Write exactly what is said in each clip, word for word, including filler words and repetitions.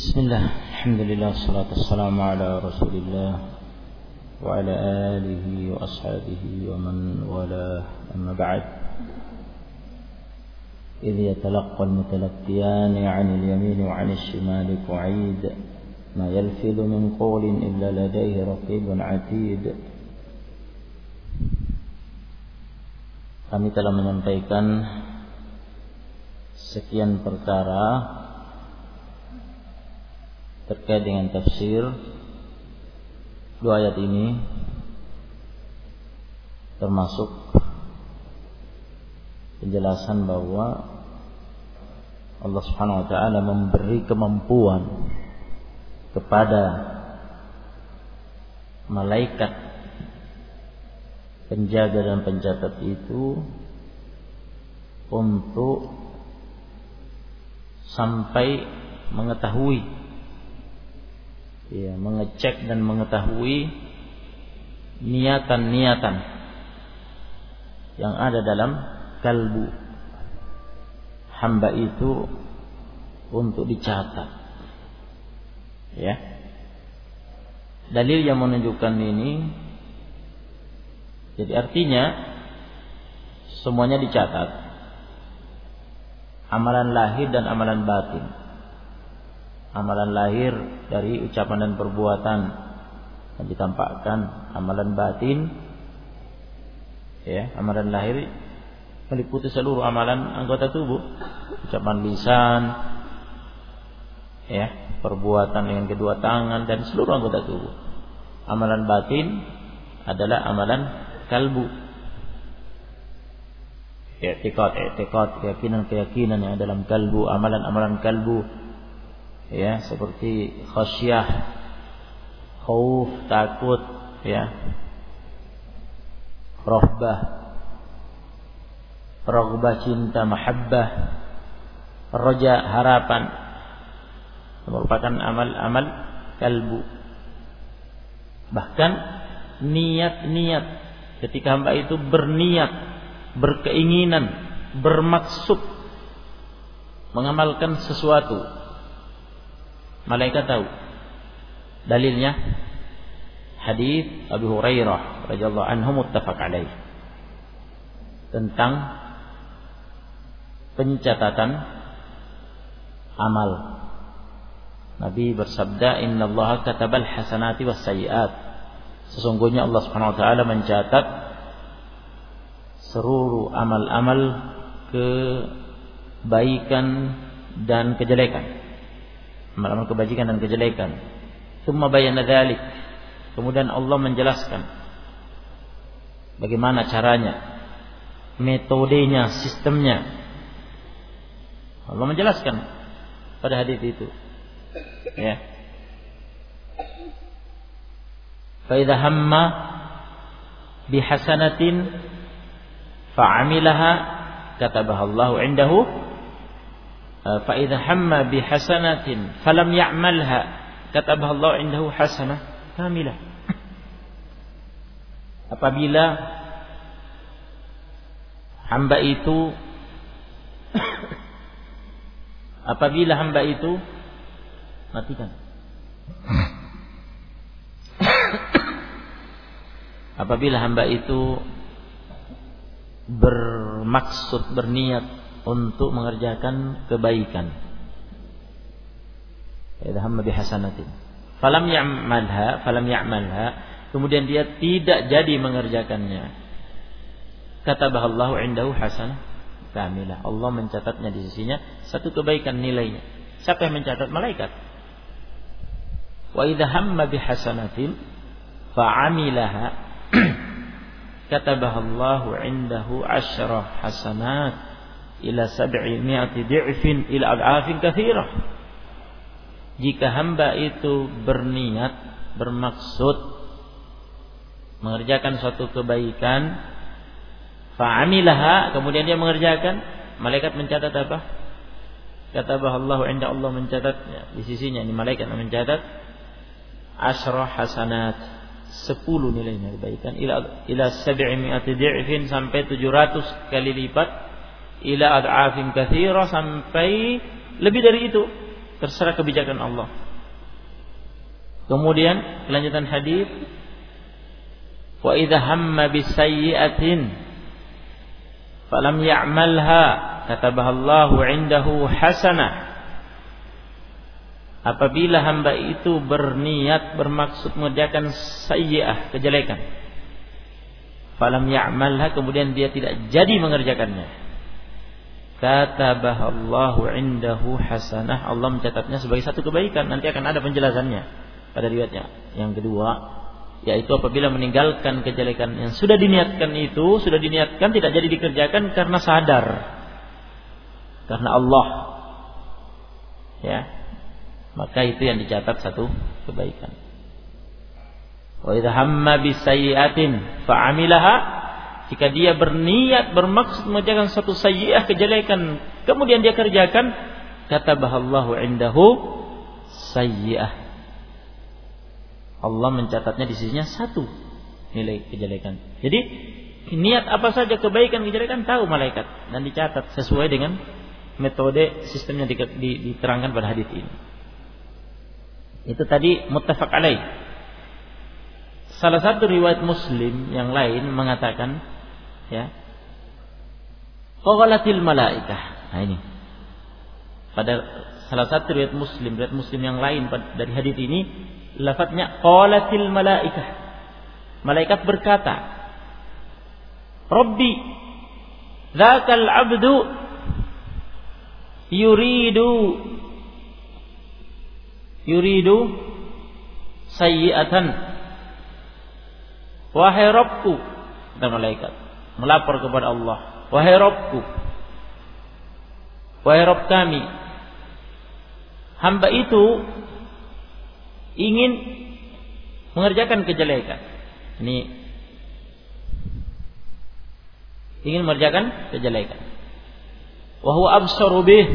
Bismillah, alhamdulillah, salatu wassalamu ala rasulillah wa ala alihi wa ashabihi wa man wala, amma ba'd. إذ يتلقى المتلقيان عن اليمين وعن الشمال قعيد ما يلفظ من قول إلا لديه رقيب عتيد. Kami telah menyampaikan sekian perkara terkait dengan tafsir dua ayat ini, termasuk penjelasan bahwa Allah Subhanahu wa taala memberi kemampuan kepada malaikat penjaga dan pencatat itu untuk sampai mengetahui, ya, mengecek dan mengetahui niatan-niatan yang ada dalam kalbu hamba itu untuk dicatat. Ya. Dalil yang menunjukkan ini, jadi artinya semuanya dicatat, amalan lahir dan amalan batin. Amalan lahir dari ucapan dan perbuatan yang ditampakkan, amalan batin, ya, amalan lahir meliputi seluruh amalan anggota tubuh, ucapan lisan, ya, perbuatan dengan kedua tangan dan seluruh anggota tubuh. Amalan batin adalah amalan kalbu, i'tiqad, i'tiqad, keyakinan-keyakinan yang dalam kalbu, amalan-amalan kalbu, ya, seperti khasyah, khauf, takut, ya, rahbah, raghbah, cinta, mahabbah, raja, harapan, merupakan amal-amal kalbu. Bahkan niat-niat, ketika hamba itu berniat, berkeinginan, bermaksud mengamalkan sesuatu, malaikat tahu. Dalilnya hadis Abu Hurairah radhiyallahu anhu muttafaq alaih tentang pencatatan amal. Nabi bersabda, "Innallaha katabal hasanati was sayyi'at." Sesungguhnya Allah Subhanahu wa taala mencatat seluruh amal-amal kebaikan dan kejelekan. Amal-amal kebajikan dan kejelekan. Tsumma bayyana dzalik. Kemudian Allah menjelaskan bagaimana caranya, metodenya, sistemnya. Allah menjelaskan pada hadis itu. Ya. Fa idza hamma bihasanatin fa'amilaha katabaha Allahu 'indahu. Fa idza hamma bihasanatin falam ya'malha katabaha Allahu 'indahu hasanah kamilah. Apabila hamba itu apabila hamba itu matikan apabila hamba itu bermaksud, berniat untuk mengerjakan kebaikan, idza hamma bihasanatin falam ya'malha falam ya'malha kemudian dia tidak jadi mengerjakannya, katabahallahu 'indahu hasanah kamilah. Allah mencatatnya di sisinya satu kebaikan nilainya. Siapa yang mencatat? Malaikat. Wa idza hamma bihasanatin fa'amilaha katabahallahu 'indahu asyra hasanat ila sab'i mi'ati di'fin ila ad'afin katsirah. Jika hamba itu berniat, bermaksud mengerjakan suatu kebaikan, fa'amilaha, kemudian dia mengerjakan, malaikat mencatat apa? Katabahallahu 'inda, Allah mencatatnya di sisinya, ini malaikat mencatat asyra hasanat, sepuluh nilainya kebaikan, ila ila sab'i mi'ati di'fin, sampai tujuh ratus kali lipat, ila ad'afin katsira, sampai lebih dari itu, terserah kebijakan Allah. Kemudian kelanjutan hadis, wa idza hamma bisayyi'atin falam ya'malha katabaha Allahu 'indahu hasanah. Apabila hamba itu berniat bermaksud mengerjakan sayyi'ah, kejelekan, falam ya'malha, kemudian dia tidak jadi mengerjakannya, katabaha Allahu 'indahu hasanah, Allah mencatatnya sebagai satu kebaikan. Nanti akan ada penjelasannya pada riwayatnya yang kedua, yaitu apabila meninggalkan kejelekan yang sudah diniatkan itu, sudah diniatkan tidak jadi dikerjakan karena sadar, karena Allah, ya, maka itu yang dicatat satu kebaikan. Wa idza hamma bisayyi'atin fa'amilaha, jika dia berniat bermaksud mengerjakan satu sayyi'ah, kejelekan, kemudian dia kerjakan, katabahallahu 'indahu sayyi'ah, Allah mencatatnya di sisinya satu nilai kejelekan. Jadi niat apa saja, kebaikan kejelekan, tahu malaikat dan dicatat sesuai dengan metode sistem yang diterangkan pada hadis ini. Itu tadi muttafaq alaih. Salah satu riwayat Muslim yang lain mengatakan, ya, qalatil malaikah. Nah ini pada salah satu riwayat Muslim, riwayat Muslim yang lain dari hadis ini, lafadznya qalatil malaikah. Malaikat berkata, Rabbi, dzakal abdu yuridu yuridu sayyi'atan. Wahai Rabbku, kata malaikat melapor kepada Allah, wahai Rabbku, wahai Rabb kami, hamba itu ingin mengerjakan kejelekan. Ini ingin mengerjakan kejelekan. Wa huwa absaru bih,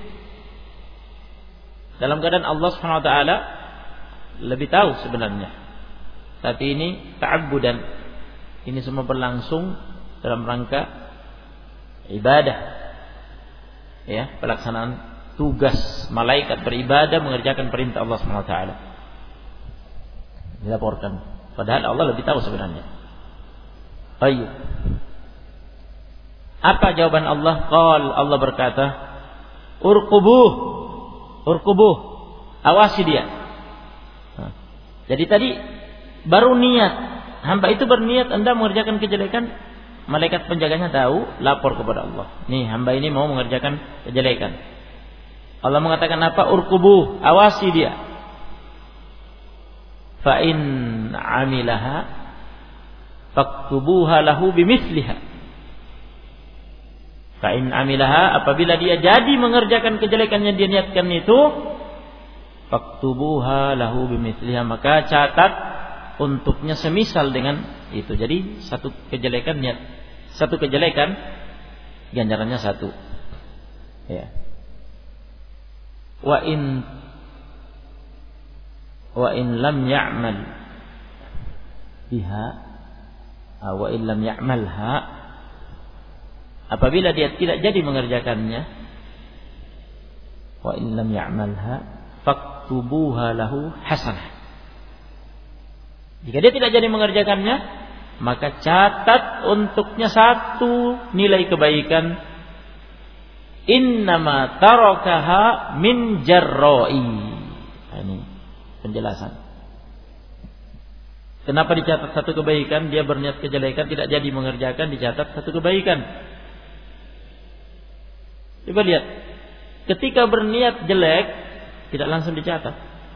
dalam keadaan Allah Subhanahu wa taala lebih tahu sebenarnya. Tapi ini ta'abbudan. Ini semua berlangsung dalam rangka ibadah. Ya, pelaksanaan tugas malaikat beribadah mengerjakan perintah Allah Subhanahu wa taala. Dilaporkan. Padahal Allah lebih tahu sebenarnya. Baik. Apa jawaban Allah? Qal, Allah berkata, urqubuh. Urqubuh, awasi dia. Nah, jadi tadi baru niat, hamba itu berniat hendak mengerjakan kejelekan, malaikat penjaganya tahu, lapor kepada Allah. Nih, hamba ini mau mengerjakan kejelekan. Allah mengatakan apa? Urqubuh, awasi dia. Fa in amilaha faktubuha lahu bimithliha. Fa'in amilaha, apabila dia jadi mengerjakan kejelekan yang dia niatkan itu, faktubuha lahu bimithliha, maka catat untuknya semisal dengan itu. Jadi satu kejelekan niat, satu kejelekan ganjarannya satu. Ya. Wa in wa in lam ya'mal biha, wa in lam ya'malha, apabila dia tidak jadi mengerjakannya, wa in lam ya'malha faktubuha lahu hasanah. Jika dia tidak jadi mengerjakannya, maka catat untuknya satu nilai kebaikan. Innama tarakaha min jarra'i. Ini penjelasan. Kenapa dicatat satu kebaikan? Dia berniat kejelekan, tidak jadi mengerjakan, dicatat satu kebaikan. Coba lihat, ketika berniat jelek tidak langsung dicatat.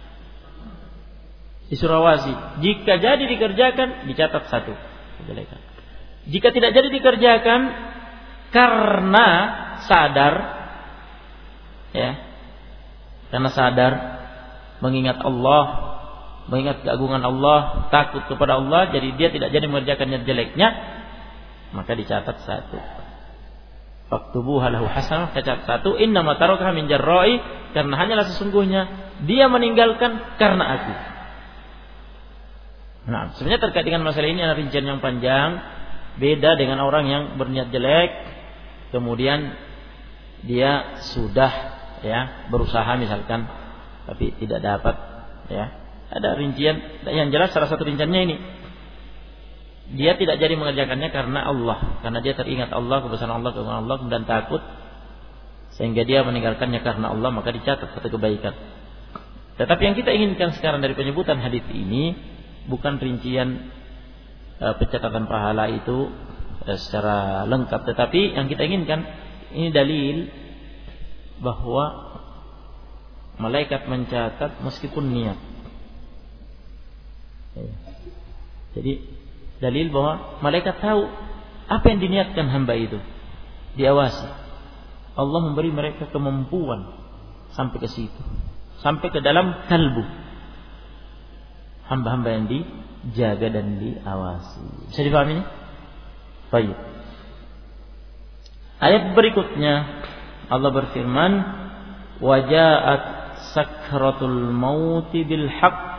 Di Surawazi, jika jadi dikerjakan dicatat satu kejelekan. Jika tidak jadi dikerjakan karena sadar, ya, karena sadar, mengingat Allah, mengingat keagungan Allah, takut kepada Allah, jadi dia tidak jadi mengerjakannya jeleknya, maka dicatat satu. Faktubuha lahu hasanah, catat satu. Innama tarakaha min jarra'i, karena hanyalah sesungguhnya dia meninggalkan karena aku. Nah, sebenarnya terkait dengan masalah ini ada rincian yang panjang. Beda dengan orang yang berniat jelek, kemudian dia sudah, ya, berusaha misalkan tapi tidak dapat, ya. Ada rincian, yang jelas salah satu rinciannya ini. Dia tidak jadi mengerjakannya karena Allah, karena dia teringat Allah, kebesaran Allah, kebesaran Allah, dan takut, sehingga dia meninggalkannya karena Allah, maka dicatat satu kebaikan. Tetapi yang kita inginkan sekarang dari penyebutan hadis ini bukan rincian uh, pencatatan pahala itu uh, secara lengkap, tetapi yang kita inginkan ini dalil bahwa malaikat mencatat meskipun niat. Jadi dalil bahwa malaikat tahu apa yang diniatkan hamba itu, diawasi. Allah memberi mereka kemampuan sampai ke situ, sampai ke dalam kalbu hamba-hamba yang dijaga dan diawasi. Bisa dipahami ini? Baik. Ayat berikutnya Allah berfirman, "Waja'at sakratul mauti bil haqq.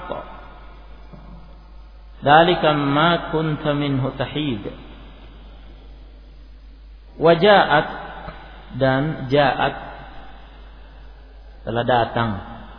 Dzalika ma kunta minhu tahid." Waja'at, dan ja'at telah datang,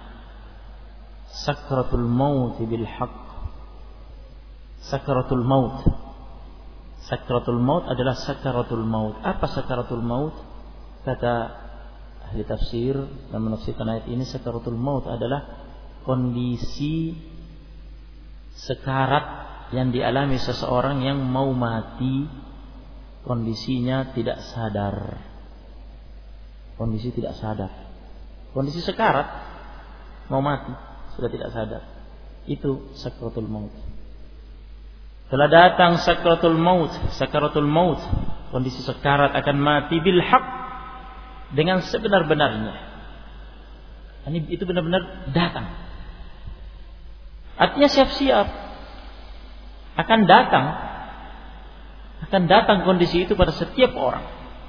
sakratul maut bil haqq. Sakratul maut. Sakratul maut adalah sakaratul maut. Apa sakaratul maut? Kata ahli tafsir dan menafsirkan ayat ini, sakaratul maut adalah kondisi sekarat yang dialami seseorang yang mau mati, kondisinya tidak sadar. Kondisi tidak sadar. Kondisi sekarat, mau mati, sudah tidak sadar. Itu sakratul maut. Telah datang sakratul maut, sakaratul maut, kondisi sekarat akan mati bil haq, dengan sebenar-benarnya. Ini itu benar-benar datang. Artinya siap-siap akan datang, akan datang kondisi itu pada setiap orang.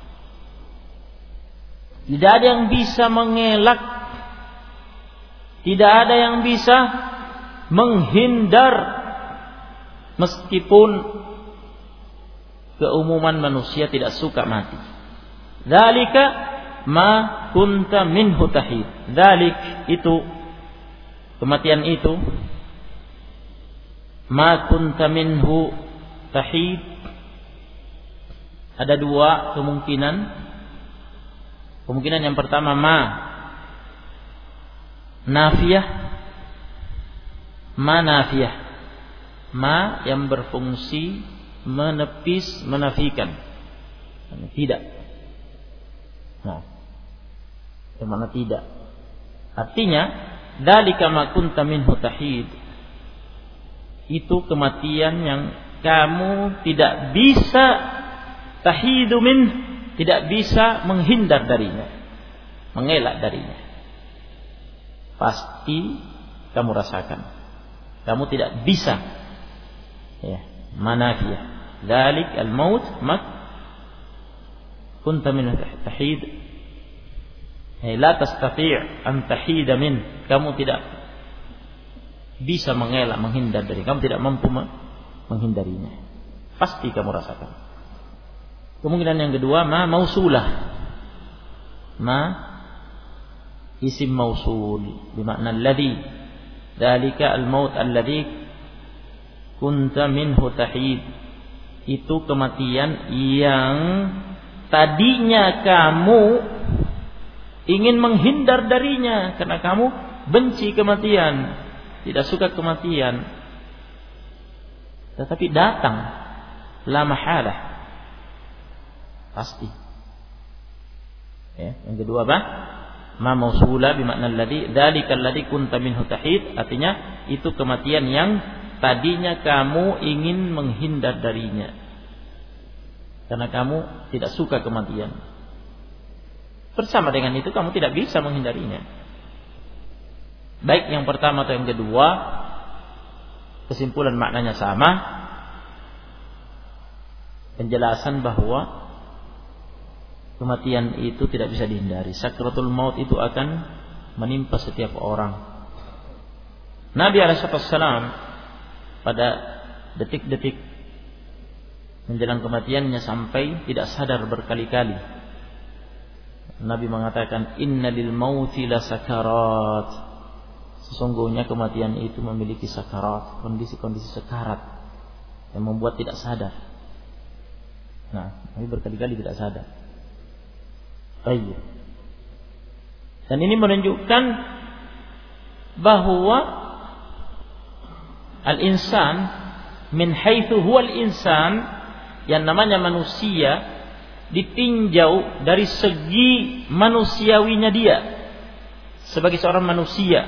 Tidak ada yang bisa mengelak, tidak ada yang bisa menghindar. Meskipun keumuman manusia tidak suka mati. Dzalika ma kunta minhu tahid. Dzalik itu, kematian itu, ma kunta minhu tahid. Ada dua kemungkinan. Kemungkinan yang pertama ma nafiyah, ma nafiyah. Ma yang berfungsi menepis, menafikan. Tidak. Nah, yang mana tidak? Artinya, dzalika ma kunta minhu tahid. Itu kematian yang kamu tidak bisa tahidu min, tidak bisa menghindar darinya, mengelak darinya. Pasti kamu rasakan. Kamu tidak bisa. Ya, manafiyah. Dzalik al-maut mak kunta min tahid. Ya, la tastati' an tahida min. Kamu tidak bisa mengelak, menghindar dari. Kamu tidak mampu menghindarinya. Pasti kamu rasakan. Kemungkinan yang kedua, ma mausulah. Ma isim mausul bermakna alladhi. Dzalika al-maut alladhi kunta minhu tahid. Itu kematian yang tadinya kamu ingin menghindar darinya, karena kamu benci kematian, tidak suka kematian. Tetapi datang, la mahalah, pasti. Ya, yang kedua apa? Ma mausula bimakna alladhi, dzalika alladhi kunta minhu tahid. Artinya itu kematian yang tadinya kamu ingin menghindar darinya, karena kamu tidak suka kematian. Bersama dengan itu kamu tidak bisa menghindarinya. Baik yang pertama atau yang kedua, kesimpulan maknanya sama. Penjelasan bahwa kematian itu tidak bisa dihindari. Sakratul maut itu akan menimpa setiap orang. Nabi alaihi wasallam pada detik-detik menjelang kematiannya sampai tidak sadar berkali-kali, Nabi mengatakan, inna lil mauti la sakarat. Sesungguhnya kematian itu memiliki sakarat, kondisi-kondisi sekarat yang membuat tidak sadar. Nah, Nabi berkali-kali tidak sadar. Baik. Dan ini menunjukkan bahwa al-insan min haitsu huwal insan, yang namanya manusia ditinjau dari segi manusiawinya dia sebagai seorang manusia,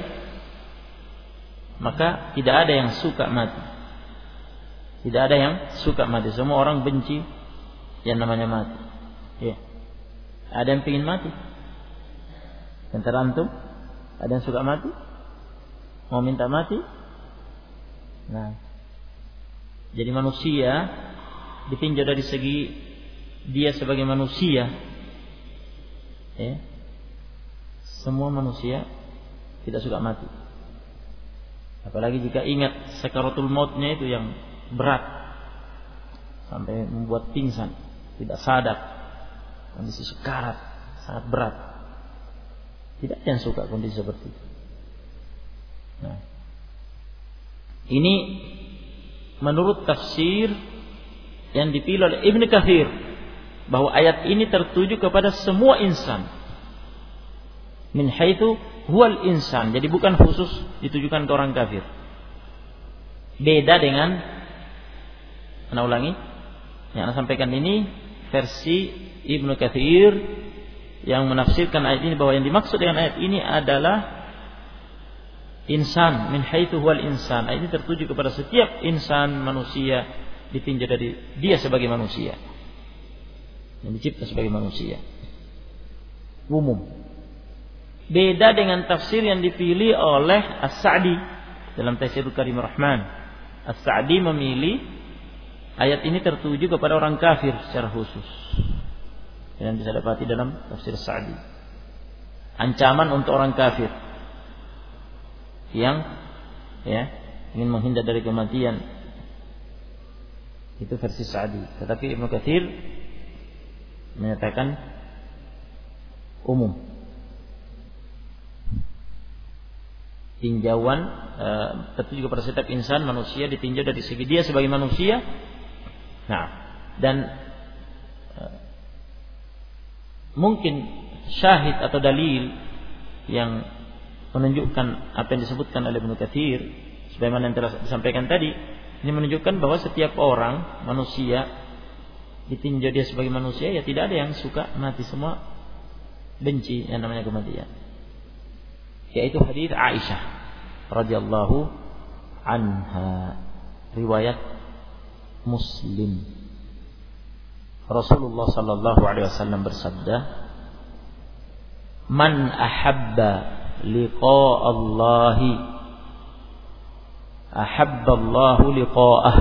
maka tidak ada yang suka mati. Tidak ada yang suka mati. Semua orang benci yang namanya mati. Ya. Ada yang ingin mati? Antara antum, ada yang suka mati? Mau minta mati? Nah, jadi manusia ditinjau dari segi dia sebagai manusia. Ya. Semua manusia tidak suka mati. Apalagi jika ingat sakaratul mautnya itu yang berat sampai membuat pingsan, tidak sadar, kondisi sekarat sangat berat. Tidak ada yang suka kondisi seperti itu. Nah, ini menurut tafsir yang dipilih oleh Ibnu Katsir, bahwa ayat ini tertuju kepada semua insan. Min haitsu huwal insan. Jadi bukan khusus ditujukan ke orang kafir. Beda dengan, ana ulangi, yang ana sampaikan ini versi Ibnu Katsir yang menafsirkan ayat ini, bahwa yang dimaksud dengan ayat ini adalah insan, min haitsu huwal insan. Ayat ini tertuju kepada setiap insan, manusia, ditinjau dari dia sebagai manusia, yang dicipta sebagai manusia umum. Beda dengan tafsir yang dipilih oleh As-Sa'di dalam Tafsirul Karim Rahman. As-Sa'di memilih ayat ini tertuju kepada orang kafir secara khusus, yang bisa dapati dalam tafsir Sa'di. Ancaman untuk orang kafir yang ya ingin menghindar dari kematian. Itu versi Sa'di. Tetapi Ibnu Katsir menyatakan umum. Tinjauan e, tertuju kepada setiap insan, manusia, ditinjau dari segi dia sebagai manusia. Nah, dan e, mungkin syahid atau dalil yang menunjukkan apa yang disebutkan oleh Ibnu Katsir, sebagaimana yang telah disampaikan tadi, ini menunjukkan bahwa setiap orang manusia ditinjau dia sebagai manusia, ya tidak ada yang suka mati, semua benci yang namanya kematian. Yaitu hadis Aisyah radhiyallahu anha, riwayat Muslim. Rasulullah sallallahu alaihi wasallam bersabda, "Man ahabba liqa Allahi ahabballahu liqa'ah."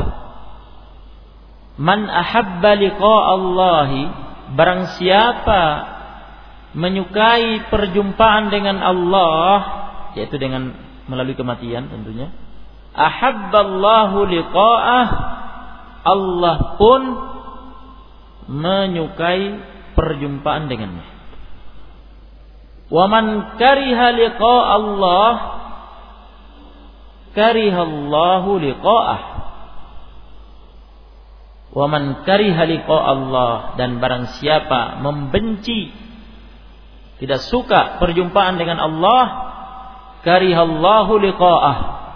Man ahabba liqa Allahi, barang siapa menyukai perjumpaan dengan Allah, yaitu dengan melalui kematian tentunya, ahabballahu liqa'ah, Allah pun menyukai perjumpaan dengannya. Wa man kariha liqa Allah karihallahu liqa'ah. Wa man kariha liqa Allah, dan barang siapa membenci, tidak suka perjumpaan dengan Allah, karihallahu liqa'ah,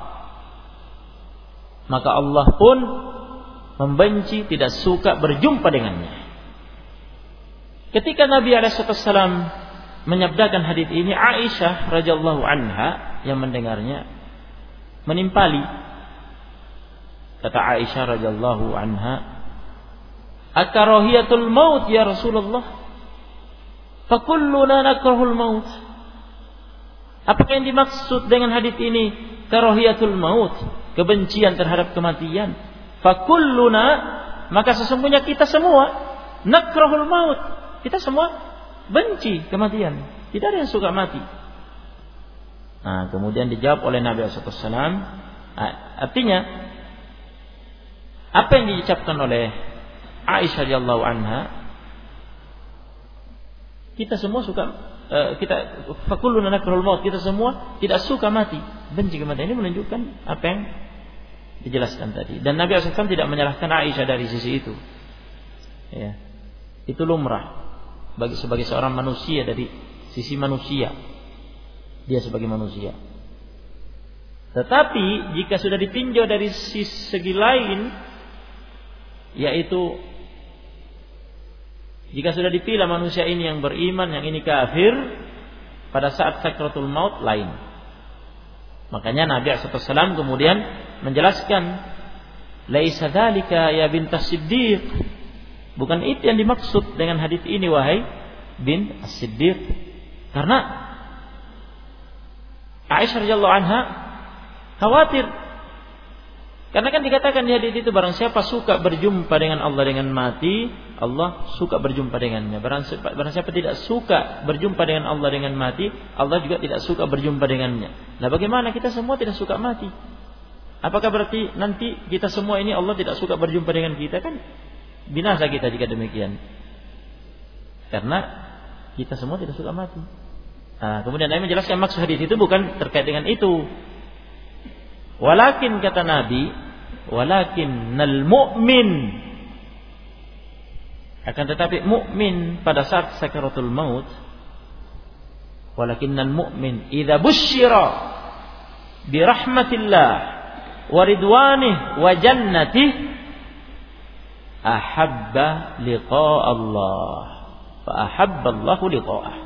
maka Allah pun membenci, tidak suka berjumpa dengannya. Ketika Nabi alaihi wasallam menyabdakan hadis ini, Aisyah radhiyallahu anha yang mendengarnya menimpali. Kata Aisyah radhiyallahu anha, "Akarahiyatul maut ya Rasulullah? Fakulluna nakrahul maut." Apakah yang dimaksud dengan hadis ini karahiyatul maut, kebencian terhadap kematian? Fakulluna, maka sesungguhnya kita semua nakrahul maut, kita semua benci kematian, tidak ada yang suka mati. Nah, kemudian dijawab oleh Nabi shallallahu alaihi wasallam, artinya apa yang diucapkan oleh Aisyah radhiyallahu anha, kita semua suka, kita fakulluna nakrahul maut, kita semua tidak suka mati. benci kematian. Ini menunjukkan apa yang dijelaskan tadi. Dan Nabi shallallahu alaihi wasallam tidak menyalahkan Aisyah dari sisi itu. Ya. Itu lumrah bagi sebagai seorang manusia, dari sisi manusia. Dia sebagai manusia. Tetapi jika sudah ditinjau dari sisi segi lain, yaitu jika sudah dipilah manusia ini yang beriman, yang ini kafir, pada saat sakratul maut lain. Makanya Nabi shallallahu alaihi wasallam kemudian menjelaskan, laisa dzalika ya bintas Siddiq. Bukan itu yang dimaksud dengan hadis ini wahai bin As-Siddiq. Karena Aisyah radhiyallahu anha khawatir. Karena kan dikatakan di hadis itu, barang siapa suka berjumpa dengan Allah dengan mati, Allah suka berjumpa dengannya. Barang, barang siapa tidak suka berjumpa dengan Allah dengan mati, Allah juga tidak suka berjumpa dengannya. Nah, bagaimana kita semua tidak suka mati? Apakah berarti nanti kita semua ini Allah tidak suka berjumpa dengan kita? Kan binasa kita jika demikian. Karena kita semua tidak suka mati. Nah, kemudian Nabi menjelaskan maksud hadis itu bukan terkait dengan itu. Walakin kata Nabi, walakinnal mu'min, akan tetapi mukmin pada saat sakaratul maut, walakinnal mu'min idza busyira bi rahmatillah wa ridwanih wa jannatih ahabba liqa Allah fa ahabba Allahu liqa'ah.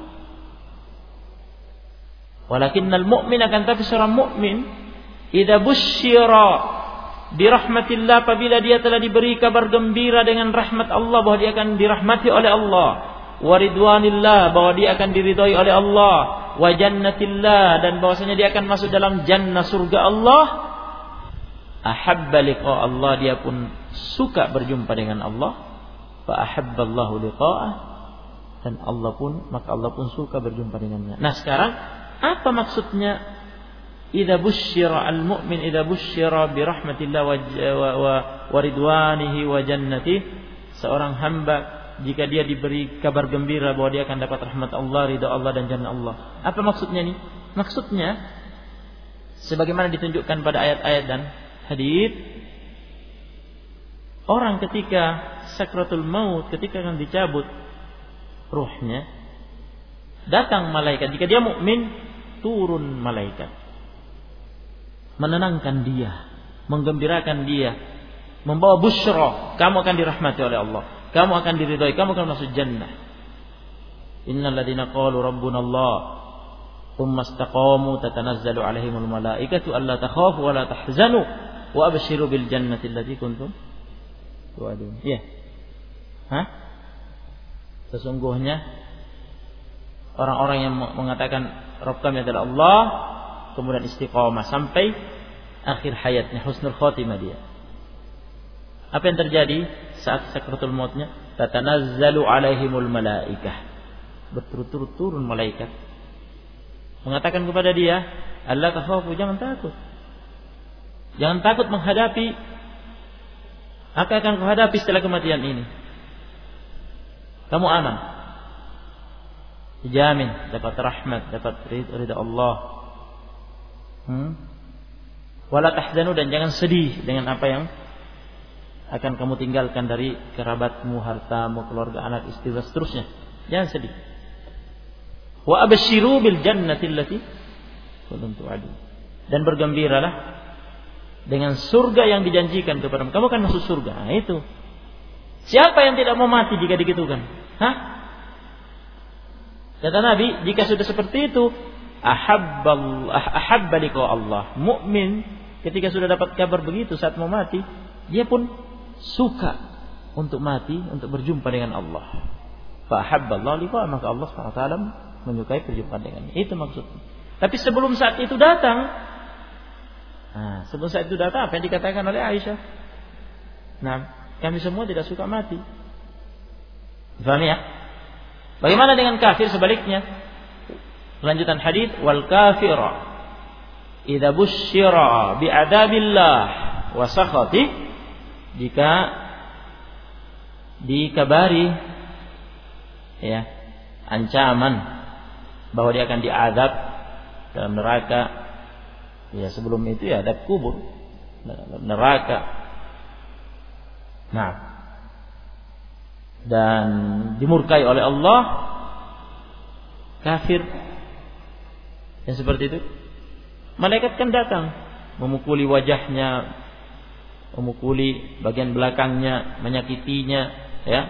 Walakinnal mu'min, akan tetapi seorang mukmin, idza busyira bi rahmatillah, apabila dia telah diberi kabar gembira dengan rahmat Allah, bahwa dia akan dirahmati oleh Allah, wa ridwanillah, bahwa dia akan diridhai oleh Allah, wa jannatillah, dan bahwasanya dia akan masuk dalam jannah surga Allah, ahabba liqa Allah, dia pun suka berjumpa dengan Allah, fa ahabballahu liqa'ah, dan Allah pun, maka Allah pun suka berjumpa dengannya. Nah, sekarang apa maksudnya idza busyira al-mu'min idza busyira bi rahmatillah wa, wa, wa ridwanihi wa jannati, seorang hamba jika dia diberi kabar gembira bahwa dia akan dapat rahmat Allah, ridha Allah, dan jannah Allah. Apa maksudnya nih? Maksudnya sebagaimana ditunjukkan pada ayat-ayat dan hadis, orang ketika sakratul maut, ketika akan dicabut ruhnya, datang malaikat. Jika dia mukmin, turun malaikat menenangkan dia, menggembirakan dia, membawa busyra, kamu akan dirahmati oleh Allah, kamu akan diridhai, kamu akan masuk jannah. Innal ladzina qalu rabbuna Allah tsumma istaqamu tatanazzalu alaihimul malaikatu alla takhafu wa la tahzanu wa abshiru bil jannati allati kuntum tu'adun. Ya. Hah? Sesungguhnya orang-orang yang mengatakan Rabb kami adalah Allah, kemudian istiqamah sampai akhir hayatnya, husnul khotimah dia. Apa yang terjadi saat sakratul mautnya? Tatanazzalu alaihimul malaikah, berturut-turut turun malaikat mengatakan kepada dia, Allah takhafu, jangan takut, jangan takut menghadapi apa yang akan kau hadapi setelah kematian ini. Kamu aman, dijamin dapat rahmat, dapat ridha Allah. Hmm? Wala tahzanu, dan jangan sedih dengan apa yang akan kamu tinggalkan dari kerabatmu, hartamu, keluarga, anak, istri, dan seterusnya. Jangan sedih. Wa abshiru bil jannati allati kuntum tu'adun, dan bergembiralah dengan surga yang dijanjikan kepadamu. Kamu akan masuk surga. Nah, itu. Siapa yang tidak mau mati jika digitukan? Hah? Kata Nabi, jika sudah seperti itu, ahabba liqa Allah. Mukmin ketika sudah dapat kabar begitu saat mau mati, dia pun suka untuk mati, untuk berjumpa dengan Allah. Fa ahabba Allah liqa, maka Allah subhanahu wa taala menyukai perjumpaan dengannya. Itu maksudnya. Tapi sebelum saat itu datang, nah, sebelum saat itu datang apa yang dikatakan oleh Aisyah? Nah, kami semua tidak suka mati. Paham ya? Bagaimana dengan kafir sebaliknya? Lanjutan hadis, wal kafira idza busyira bi adabillah wa sakhati, jika dikabari ya ancaman bahwa dia akan diazab dalam neraka Ya sebelum itu ya adab kubur, neraka. Nah, dan dimurkai oleh Allah kafir yang seperti itu. Malaikat kan datang memukuli wajahnya, memukuli bagian belakangnya, menyakitinya, ya,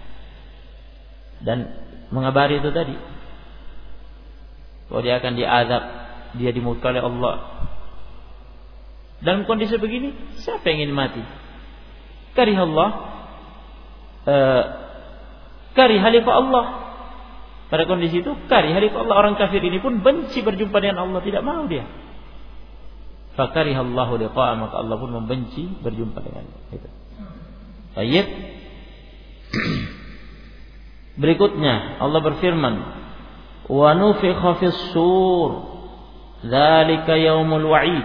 dan mengabari itu tadi bahwa dia akan diazab, dia dimurkai oleh Allah. Dalam kondisi begini, siapa yang ingin mati? Karihallah, uh, karihah liqa Allah. Pada kondisi itu, karihah liqa Allah. Orang kafir ini pun benci berjumpa dengan Allah, tidak mau dia. Fakarihallahu liqa'a, maka Allah pun membenci berjumpa dengannya. Itu. Baik. Berikutnya Allah berfirman, wa nufikha fis sur, dzalika yaumul wa'id.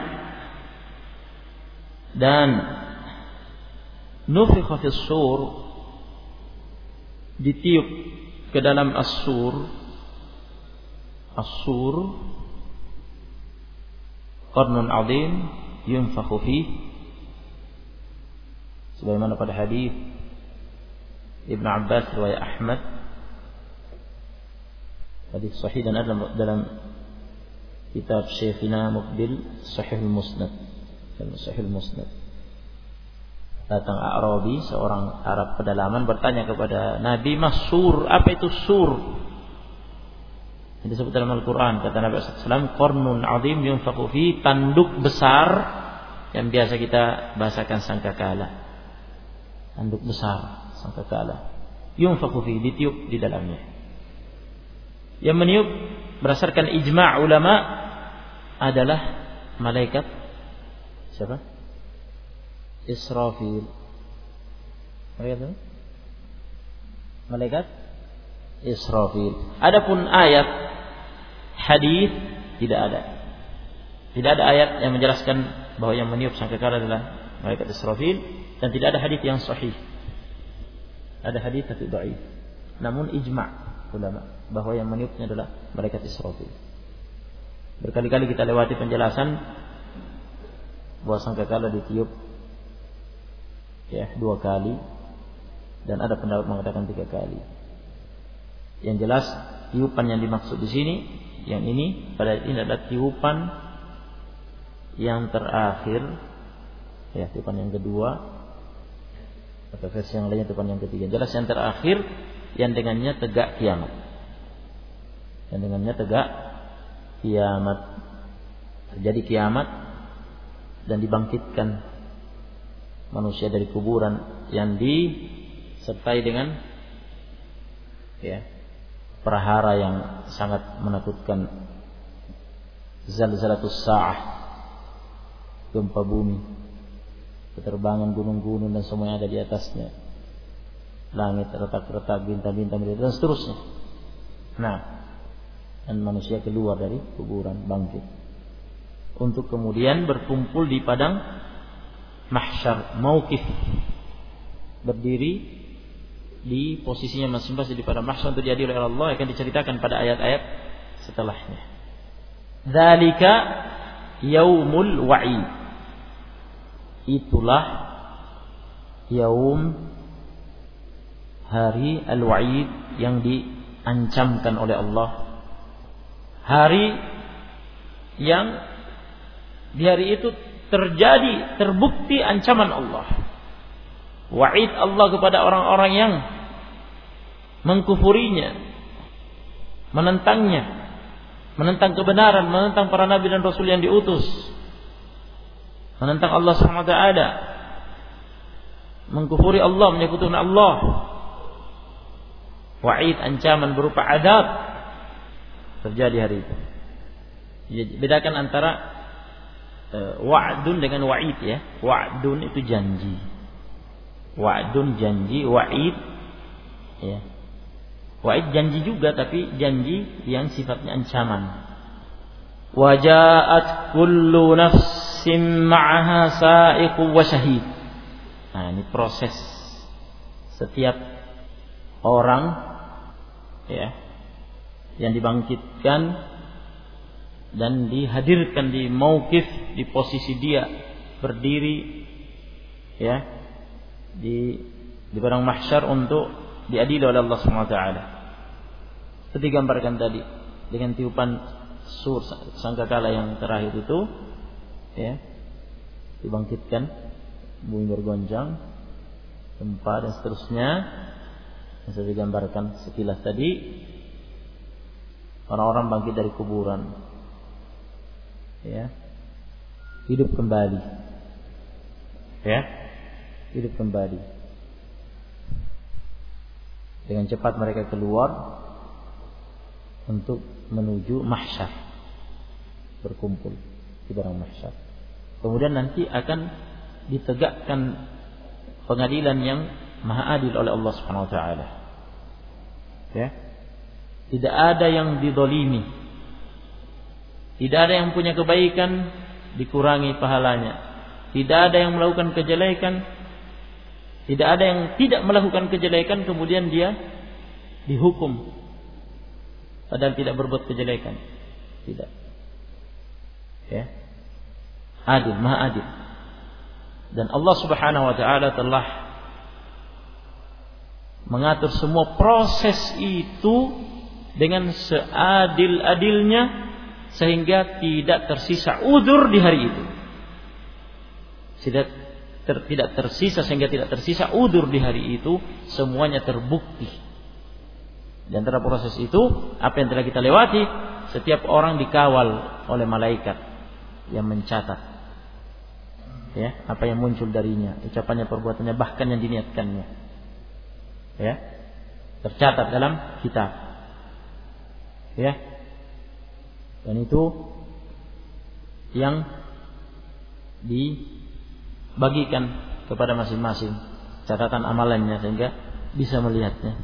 Dan nufikha fis sur, ditiup ke dalam as-sur. As-sur qarnun 'adzim yunfakhu fihi, sebagaimana pada hadis Ibnu Abbas riwayat Ahmad, hadis sahih dan ada dalam kitab Syekhina Muqbil Sahih Musnad. Dan Sahih Musnad, datang Arabi, seorang Arab pedalaman, bertanya kepada Nabi, "Masur, apa itu sur?" Ini disebut dalam Al-Quran, kata Nabi sallallahu alaihi wasallam, "Qarnun 'adzim yunfakhu fi", tanduk besar yang biasa kita bahasakan sangkakala. Tanduk besar sangkakala. Yunfakhu fi, ditiup di dalamnya. Yang meniup berdasarkan ijma' ulama adalah malaikat siapa? Israfil. Malaikat Malaikat Israfil. Adapun ayat hadis tidak ada. Tidak ada ayat yang menjelaskan bahwa yang meniup sangkakala adalah malaikat Israfil, dan tidak ada hadis yang sahih. Ada hadis tapi dhaif. Namun ijma' ulama bahwa yang meniupnya adalah malaikat Israfil. Berkali-kali kita lewati penjelasan bahwa sangkakala ditiup ya dua kali, dan ada pendapat mengatakan tiga kali. Yang jelas tiupan yang dimaksud di sini, yang ini pada ini adalah tiupan yang terakhir, ya tiupan yang kedua, atau versi yang lainnya tiupan yang ketiga. Jelas yang terakhir yang dengannya tegak kiamat, yang dengannya tegak kiamat, terjadi kiamat dan dibangkitkan manusia dari kuburan yang disertai dengan ya prahara yang sangat menakutkan, zalzalatus sa'ah, gempa bumi, keterbangan gunung-gunung dan semua yang ada di atasnya, langit retak-retak, bintang-bintang dan seterusnya. Nah, dan manusia keluar dari kuburan, bangkit untuk kemudian berkumpul di padang mahsyar, mauqif, berdiri di posisinya masing-masing di padang mahsyar untuk diadili oleh Allah, akan diceritakan pada ayat-ayat setelahnya. Dzalika yaumul wa'id, itulah yaum, hari al-wa'id, yang diancamkan oleh Allah, hari yang di hari itu terjadi, terbukti ancaman Allah, wa'id Allah kepada orang-orang yang mengkufurinya, menentangnya, menentang kebenaran, menentang para nabi dan rasul yang diutus, menentang Allah subhanahu wa taala, mengkufuri Allah, menyekutukan Allah. Wa'id, ancaman berupa adab, terjadi hari itu. Bedakan antara uh, wa'dun dengan wa'id ya. Wa'dun itu janji. Wa'dun janji, wa'id ya. Wa'id janji juga, tapi janji yang sifatnya ancaman. Wa ja'at kullu nafsin ma'aha sa'iqu wa syahid. Nah, ini proses setiap orang ya yang dibangkitkan dan dihadirkan di mauqif di posisi dia berdiri ya di di padang mahsyar untuk diadili oleh Allah Subhanahu wa taala. Seperti gambarkan tadi dengan tiupan sur sangkakala yang terakhir itu ya, dibangkitkan, bumi bergoncang, gempa dan seterusnya. Yang saya digambarkan sekilas tadi, orang-orang bangkit dari kuburan ya, hidup kembali ya, hidup kembali. Dengan cepat mereka keluar untuk menuju mahsyar, berkumpul di padang mahsyar. Kemudian nanti akan ditegakkan pengadilan yang maha adil oleh Allah Subhanahu wa taala. Ya. Tidak ada yang dizalimi. Tidak ada yang punya kebaikan dikurangi pahalanya. Tidak ada yang melakukan kejelekan, tidak ada yang tidak melakukan kejelekan kemudian dia dihukum padahal tidak berbuat kejelekan. Tidak. Ya. Adil, maha adil. Dan Allah Subhanahu wa taala telah mengatur semua proses itu dengan seadil-adilnya sehingga tidak tersisa udzur di hari itu. Tidak ter, tidak tersisa sehingga tidak tersisa udzur di hari itu, semuanya terbukti. Di antara proses itu, apa yang telah kita lewati, setiap orang dikawal oleh malaikat yang mencatat ya, apa yang muncul darinya, ucapannya, perbuatannya, bahkan yang diniatkannya. Ya. Tercatat dalam kitab. Ya. Dan itu yang dibagikan kepada masing-masing catatan amalannya sehingga bisa melihatnya.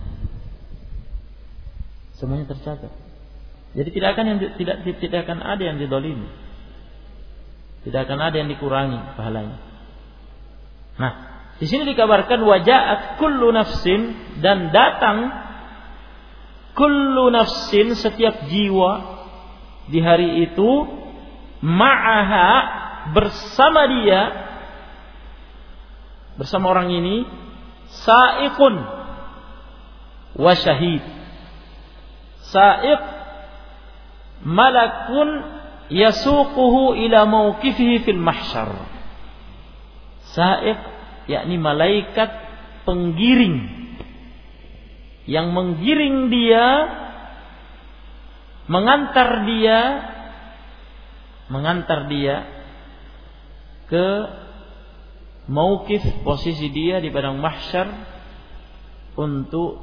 Semuanya tercatat. Jadi tidak akan yang tidak tidak akan ada yang didolimi. Tidak akan ada yang dikurangi pahalanya. Nah, di sini dikabarkan waja'at kullu nafsin, dan datang kullu nafsin, setiap jiwa di hari itu, ma'aha, bersama dia, bersama orang ini, sa'iqun wa syahid. Sa'iq malakun yasuquhu ila mauqifihi fil mahsyar. Sa'iq yakni malaikat penggiring yang menggiring dia, mengantar dia mengantar dia ke mauqif, posisi dia di padang mahsyar untuk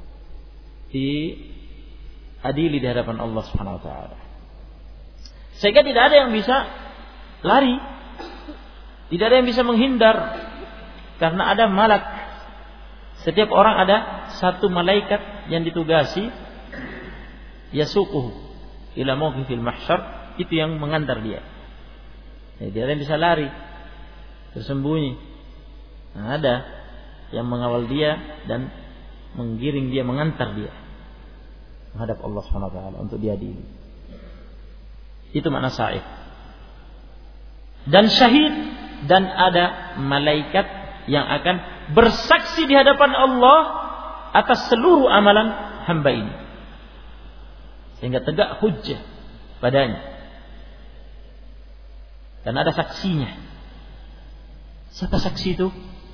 diadili di hadapan Allah Subhanahu wa taala. Sehingga tidak ada yang bisa lari, tidak ada yang bisa menghindar, karena ada malak. Setiap orang ada satu malaikat yang ditugasi yasuquhu ila mauqifil mahsyar, itu yang mengantar dia. Jadi dia yang bisa lari, tersembunyi. Nah, ada yang mengawal dia dan menggiring dia, mengantar dia menghadap Allah Subhanahu wa taala untuk diadili. Itu makna sa'iq. Dan syahid, dan ada malaikat yang akan bersaksi di hadapan Allah atas seluruh amalan hamba ini, sehingga tegak hujjah padanya. Dan ada saksinya. Siapa saksi itu?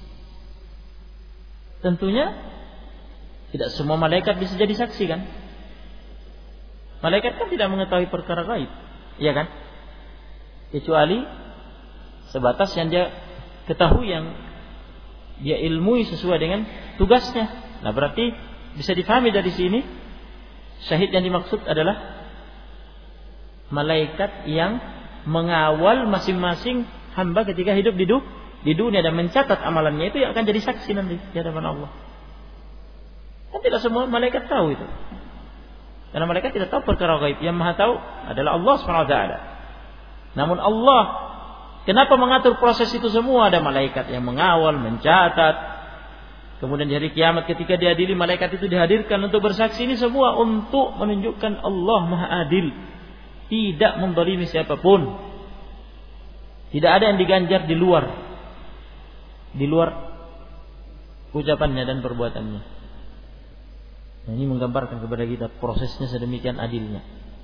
Tentunya tidak semua malaikat bisa jadi saksi kan? Malaikat kan tidak mengetahui perkara gaib, iya kan? Kecuali sebatas yang dia ketahui, yang dia ilmui sesuai dengan tugasnya. Nah, berarti bisa difahami dari sini, syahid yang dimaksud adalah malaikat yang mengawal masing-masing hamba ketika hidup di, du- di dunia dan mencatat amalannya, itu yang akan jadi saksi nanti di hadapan Allah. Kan tidak semua malaikat tahu itu, karena malaikat tidak tahu perkara gaib. Yang maha tahu adalah Allah subhanahu wa taala. Namun Allah, kenapa mengatur proses itu semua? Ada malaikat yang mengawal, mencatat. Kemudian di hari kiamat ketika diadili, malaikat itu dihadirkan untuk bersaksi. Ini semua untuk menunjukkan Allah maha adil, tidak menzalimi siapapun. Tidak ada yang diganjar di luar di luar ucapannya dan perbuatannya. Nah, ini menggambarkan kepada kita prosesnya sedemikian adilnya.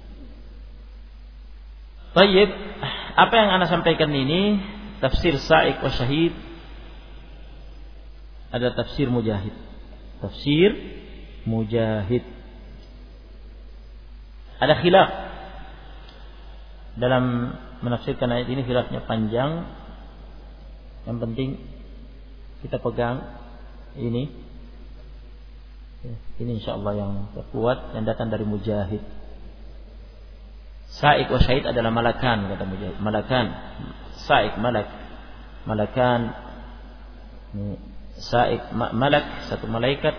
Baik, apa yang Anda sampaikan ini tafsir Sa'iq wa Syahid, ada tafsir Mujahid. Tafsir Mujahid. Ada khilaf dalam menafsirkan ayat ini, khilafnya panjang. Yang penting kita pegang ini. Ini insyaallah yang terkuat yang datang dari Mujahid. Sa'iq wa Syahid adalah malakan, kata Mujahid. Malakan. Sa'iq malak. Malakan. Sa'iq malak, satu malaikat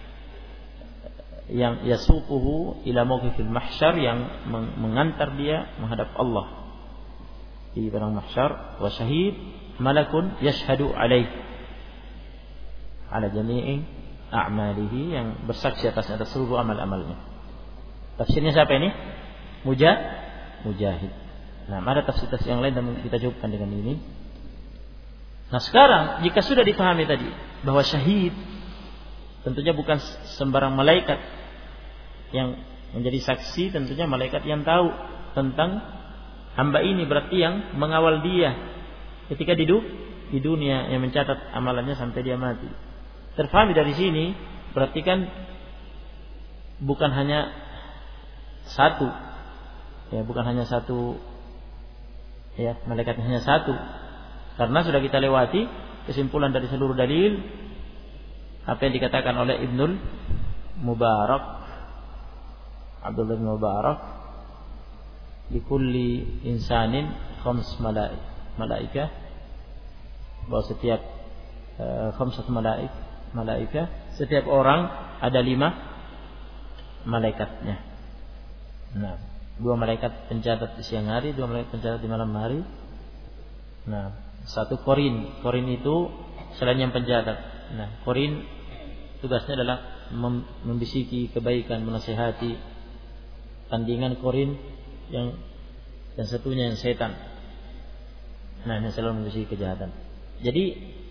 yang yasuquhu ila mawqifil mahsyar, yang mengantar dia menghadap Allah di padang mahsyar. Wa syahid malakun yashhadu alaihi ala jami'i a'malihi, yang bersaksi atasnya atas seluruh amal-amalnya. Tafsirnya siapa ini? Mujah, Mujahid. Nah, ada tafsir-tafsir yang lain dan kita cukupkan dengan ini. Nah, sekarang jika sudah dipahami tadi bahwa syahid tentunya bukan sembarang malaikat yang menjadi saksi, tentunya malaikat yang tahu tentang hamba ini, berarti yang mengawal dia ketika di di dunia, yang mencatat amalannya sampai dia mati. Terfahami dari sini, berarti kan bukan hanya satu, ya bukan hanya satu, ya malaikatnya hanya satu, karena sudah kita lewati kesimpulan dari seluruh dalil apa yang dikatakan oleh Ibnul Mubarak, Abdullah bin Mubarak, di kulli insanin khams malaik, malaika, bahwa setiap uh, khamsat malaik, malaika, setiap orang ada lima malaikatnya. Nah, dua malaikat pencatat di siang hari, dua malaikat pencatat di malam hari. Nah, satu korin, korin itu selain yang pencatat. Nah, korin tugasnya adalah membisiki kebaikan, menasihati. Tandingan korin yang yang satunya yang setan. Nah, yang selalu membisiki kejahatan. Jadi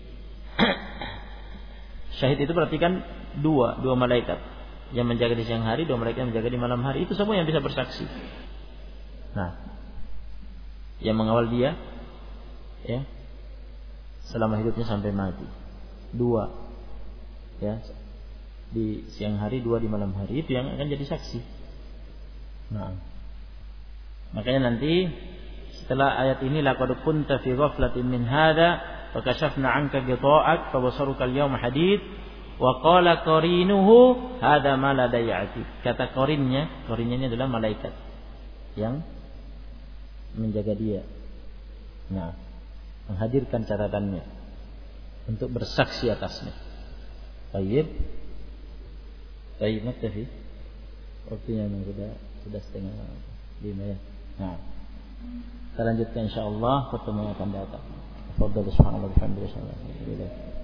syahid itu berarti kan dua, dua malaikat yang menjaga di siang hari, dua malaikat yang menjaga di malam hari. Itu semua yang bisa bersaksi. Nah, yang mengawal dia, ya, selama hidupnya sampai mati. Dua, ya, di siang hari, dua di malam hari, itu yang akan jadi saksi. Nah, makanya nanti setelah ayat ini, laqad kunta fi ghaflatin min hadza fa kashafna 'anka ghita'ak fa basaruka al-yawma hadid wa qala qarinuhu hadza ma ladayya atid. Kata korinnya, korinnya ini adalah malaikat yang menjaga dia. Nah, menghadirkan catatannya untuk bersaksi atasnya. Baik. Baik, naktafi. Waktunya sudah sudah setengah lima ya. Nah, kita lanjutkan insyaallah pertemuan akan datang. Fadhil subhanallahi wa bihamdihi.